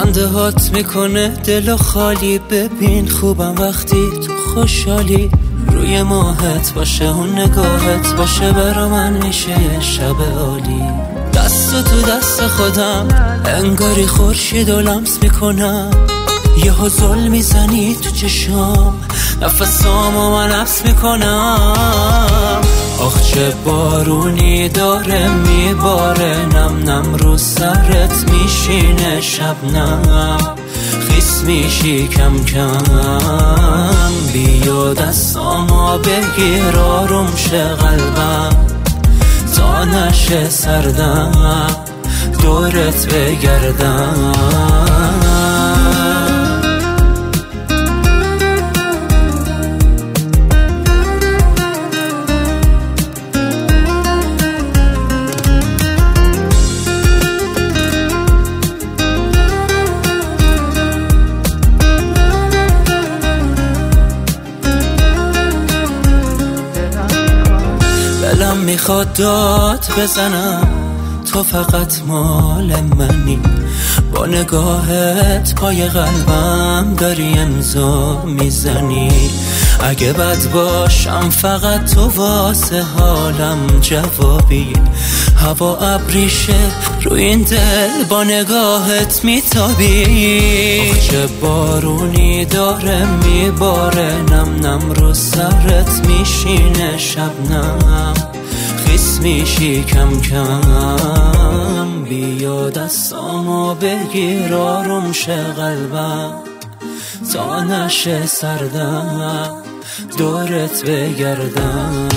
خنده هات میکنه دلو خالی. ببین خوبم وقتی تو خوشحالی. روی ماهت باشه اون نگاهت باشه برا من میشه یه شب عالی. دست تو دست خودم انگاری خورشید و لمس میکنم. یهو زل میزنی تو چشام نفسامو من حبس میکنم. آخ چه بارونی داره میباره نم نم رو سرت میشینه شبنم. خیس میشی کم کم بیا دستامو بگیر آروم شه قلبم تا نشه سردم دورت بگردم. دلم میخواد داد بزنم تو فقط مال منی. با نگاهت پای قلبم داری امضا میزنی. اگه بد باشم فقط تو واسه حالم جوابی. هوا ابریشه روی این دل با نگاهت میتابی. آخ چه بارونی داره میباره نم نم رو سرت میشینه شبنم. خیس میشی کم کم بیا دستامو بگیر آروم شه قلبم تا نشه سردم دورت بگردم.